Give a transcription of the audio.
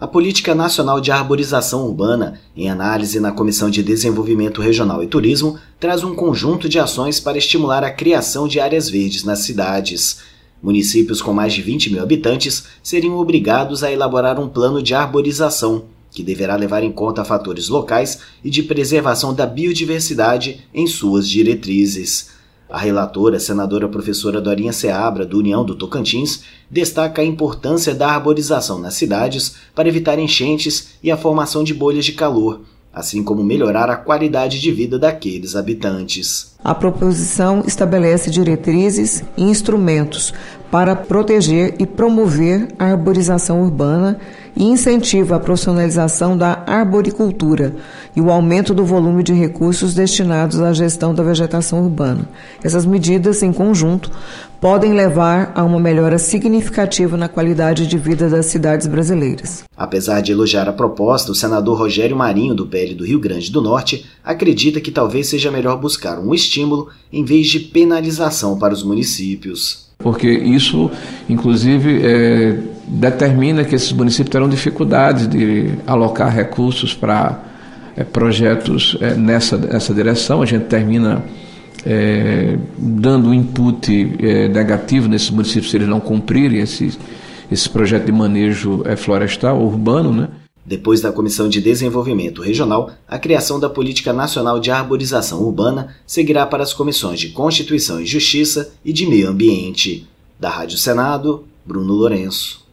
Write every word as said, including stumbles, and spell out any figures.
A Política Nacional de Arborização Urbana, em análise na Comissão de Desenvolvimento Regional e Turismo, traz um conjunto de ações para estimular a criação de áreas verdes nas cidades. Municípios com mais de vinte mil habitantes seriam obrigados a elaborar um plano de arborização, que deverá levar em conta fatores locais e de preservação da biodiversidade em suas diretrizes. A relatora, senadora professora Dorinha Seabra, do União do Tocantins, destaca a importância da arborização nas cidades para evitar enchentes e a formação de bolhas de calor, assim como melhorar a qualidade de vida daqueles habitantes. A proposição estabelece diretrizes e instrumentos para proteger e promover a arborização urbana e incentiva a profissionalização da arboricultura e o aumento do volume de recursos destinados à gestão da vegetação urbana. Essas medidas, em conjunto, podem levar a uma melhora significativa na qualidade de vida das cidades brasileiras. Apesar de elogiar a proposta, o senador Rogério Marinho, do P L do Rio Grande do Norte, acredita que talvez seja melhor buscar um estímulo em vez de penalização para os municípios. Porque isso, inclusive, é, determina que esses municípios terão dificuldade de alocar recursos para é, projetos é, nessa, nessa direção. A gente termina é, dando um input é, negativo nesses municípios se eles não cumprirem esse, esse projeto de manejo é, florestal urbano, né? Depois da Comissão de Desenvolvimento Regional, a criação da Política Nacional de Arborização Urbana seguirá para as comissões de Constituição e Justiça e de Meio Ambiente. Da Rádio Senado, Bruno Lourenço.